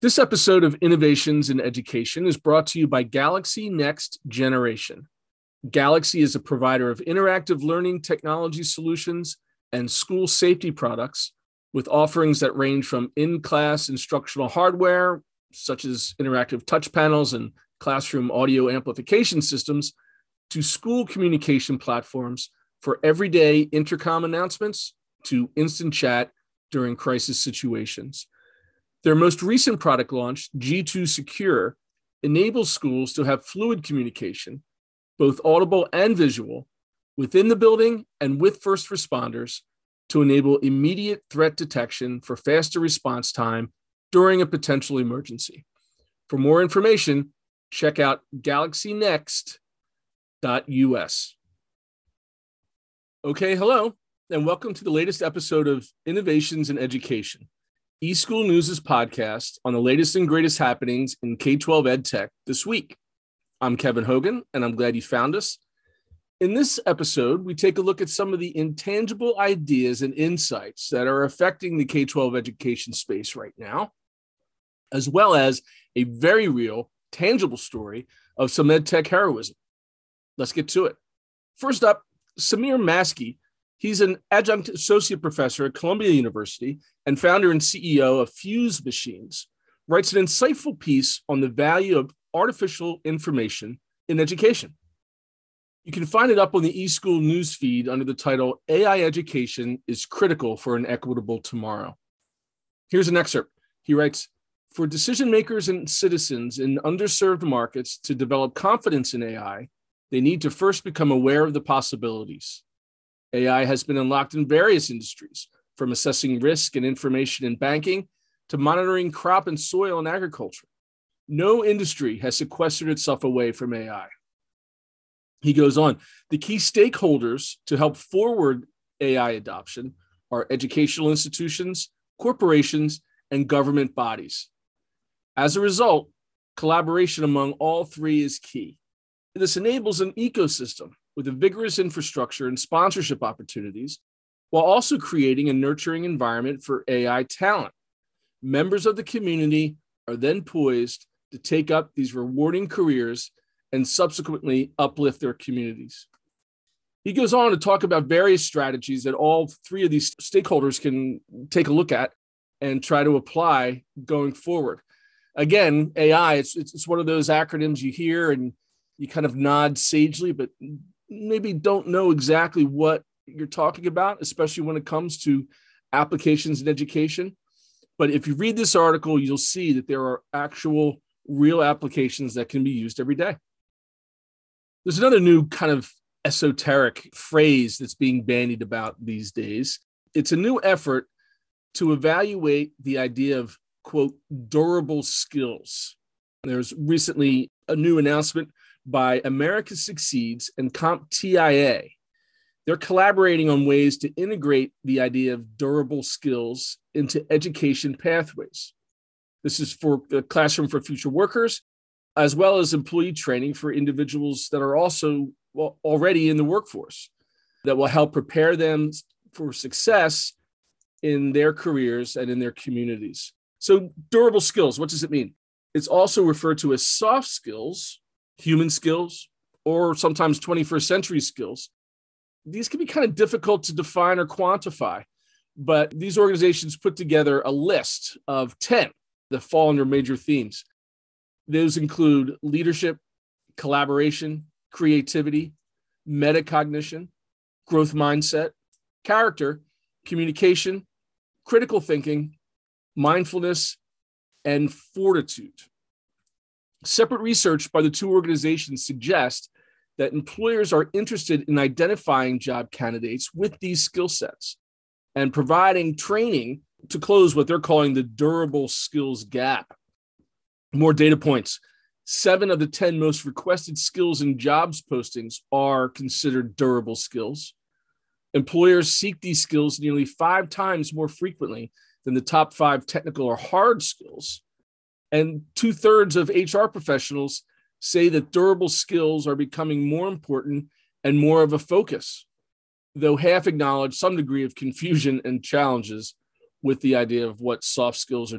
This episode of Innovations in Education is brought to you by Galaxy Next Generation. Galaxy is a provider of interactive learning technology solutions and school safety products with offerings that range from in-class instructional hardware, such as interactive touch panels and classroom audio amplification systems, to school communication platforms for everyday intercom announcements to instant chat during crisis situations. Their most recent product launch, G2 Secure, enables schools to have fluid communication, both audible and visual, within the building and with first responders to enable immediate threat detection for faster response time during a potential emergency. For more information, check out galaxynext.us. Okay, hello, and welcome to the latest episode of Innovations in Education, eSchool News' podcast on the latest and greatest happenings in K-12 ed tech this week. I'm Kevin Hogan, and I'm glad you found us. In this episode, we take a look at some of the intangible ideas and insights that are affecting the K-12 education space right now, as well as a very real, tangible story of some ed tech heroism. Let's get to it. First up, Samir Maski. He's an adjunct associate professor at Columbia University and founder and CEO of Fuse Machines, writes an insightful piece on the value of artificial information in education. You can find it up on the eSchool newsfeed under the title, AI Education is Critical for an Equitable Tomorrow. Here's an excerpt. He writes, for decision makers and citizens in underserved markets to develop confidence in AI, they need to first become aware of the possibilities. AI has been unlocked in various industries, from assessing risk and information in banking to monitoring crop and soil in agriculture. No industry has sequestered itself away from AI. He goes on, the key stakeholders to help forward AI adoption are educational institutions, corporations, and government bodies. As a result, collaboration among all three is key. This enables an ecosystem with a vigorous infrastructure and sponsorship opportunities, while also creating a nurturing environment for AI talent. Members of the community are then poised to take up these rewarding careers and subsequently uplift their communities. He goes on to talk about various strategies that all three of these stakeholders can take a look at and try to apply going forward. Again, AI, it's one of those acronyms you hear and you kind of nod sagely, but maybe don't know exactly what you're talking about, especially when it comes to applications in education. But if you read this article, you'll see that there are actual real applications that can be used every day. There's another new kind of esoteric phrase that's being bandied about these days. It's a new effort to evaluate the idea of, quote, durable skills. There's recently a new announcement by America Succeeds and CompTIA. They're collaborating on ways to integrate the idea of durable skills into education pathways. This is for the Classroom for Future Workers, as well as employee training for individuals that are also already in the workforce that will help prepare them for success in their careers and in their communities. So durable skills, what does it mean? It's also referred to as soft skills, human skills, or sometimes 21st century skills. These can be kind of difficult to define or quantify, but these organizations put together a list of 10 that fall under major themes. Those include leadership, collaboration, creativity, metacognition, growth mindset, character, communication, critical thinking, mindfulness, and fortitude. Separate research by the two organizations suggests that employers are interested in identifying job candidates with these skill sets and providing training to close what they're calling the durable skills gap. More data points. 7 of the 10 most requested skills in jobs postings are considered durable skills. Employers seek these skills nearly 5 times more frequently than the top 5 technical or hard skills. And 2/3 of HR professionals say that durable skills are becoming more important and more of a focus, though half acknowledge some degree of confusion and challenges with the idea of what soft skills are